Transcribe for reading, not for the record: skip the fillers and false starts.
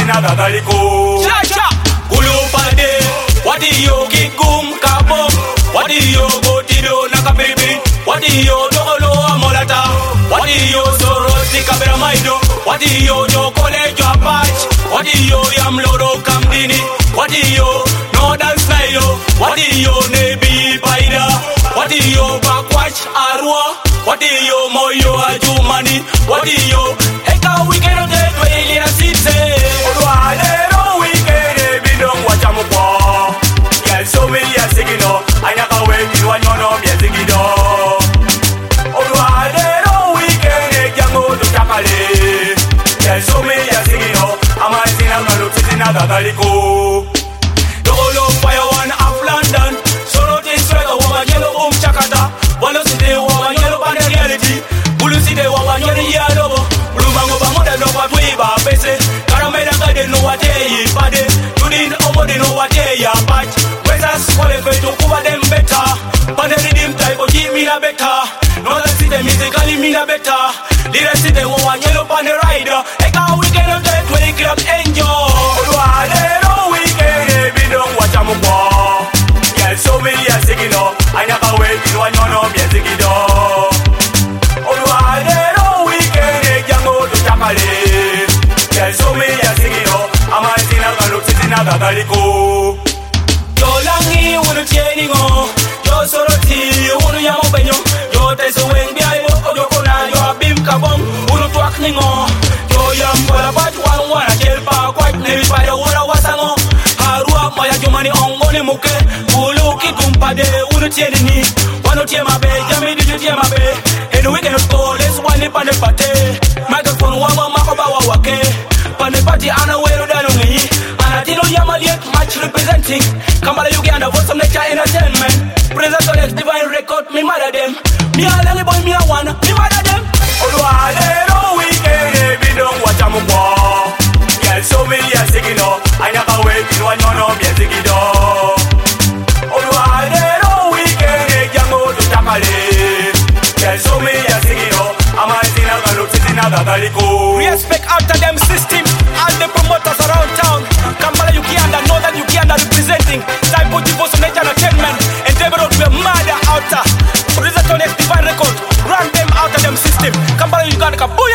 nagagaliko kulupade wadiyo kigum kabom wadiyo gotido nakabibi wadiyo dogolo amolata wadiyo soroti kabera maido wadiyo jokole jwapach wadiyo yamloro kamdini wadiyo northern style wadiyo nebi baida wadiyo bakwach arwa wadiyo moyo ajumani wadiyo eka weekend de tweli na sitse odwalero weekend bidong wachamukwa yal so me yasigino anyaka wendi wanyono myezigido odwalero weekend jango tutakale yal so me yasigino amazina ngalo titina gagaliko dolo fire one of London solo this swagger woman yellow chakata walo side woman yellow band reality bulu side woman yellow Lumango bamoda no kwa twiba pese Karamela gade no wate yipade Tudin omode no wate ya patch Weza skwale fetu kuwa dem better Pane redeem type of me na better No that see them musically me na better Lira see them one yellow pane rider Eka weekend of that way club enjoy Odwalero weekend bidong wachamukwa Yel so me ya sigino Anyaka weki wanyono myezigido Odwalero weekend jango tutakale Yel so me ya sigino Amazina galo titina gagaliko Yolangi unu tieningo Yo soroti unu yamobenyo Yo teso wengi aibo Ojo kona yo abim kabong Unu tuak ningo Yo yambola bat wan wana kelpa Kwat nevi paya wana wasango Harua maya jumani ongone muke Ulu kikumpade unu tienini Wano tiemabe jami diju tiemabe Enu weekend of go let's one pane pate Microphone wama makoba wawake Pane pati ana wero dalungi Anatino yamaliet match representing Kambala Uganda for some nature entertainment Present on X Divine Record, me mad at them Me a lally boy, me a one, me mad at them Odwalero weekend, bidong wachamukwa Yel so me ya sigino Anyaka weki wanyono myezigido Odwalero weekend, jango tutakale Yel so me ya sigino Amazina galo titina gagaliko Respect after them system All the promoters around town Kampala Uganda, Northern Uganda representing Type of for some nature entertainment And they brought me mad outer Present on X Divine Record Run them out of them system Kampala Uganda, boy